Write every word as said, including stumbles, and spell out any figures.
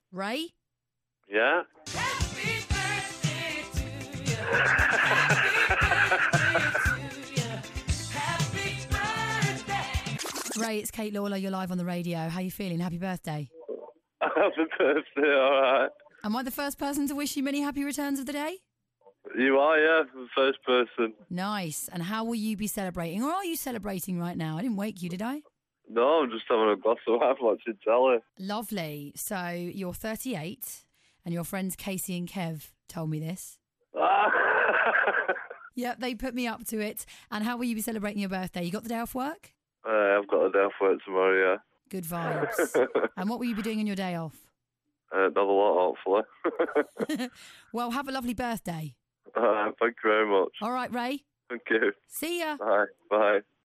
Ray? Yeah? Happy birthday to you. Happy birthday to you. Happy birthday. Ray, it's Kate Lawler. You're live on the radio. How you feeling? Happy birthday. Happy birthday, alright. Am I the first person to wish you many happy returns of the day? You are, yeah, the first person. Nice. And how will you be celebrating? Or are you celebrating right now? I didn't wake you, did I? No, I'm just having a glass of wine watching telly. Lovely. So you're thirty-eight and your friends Casey and Kev told me this. Yep, they put me up to it. And how will you be celebrating your birthday? You got the day off work? uh, I've got a day off work tomorrow, yeah. Good vibes. And what will you be doing on your day off? Uh, another lot, hopefully. Well, have a lovely birthday. Uh, thank you very much. All right, Ray. Thank you. See ya. Bye. Bye.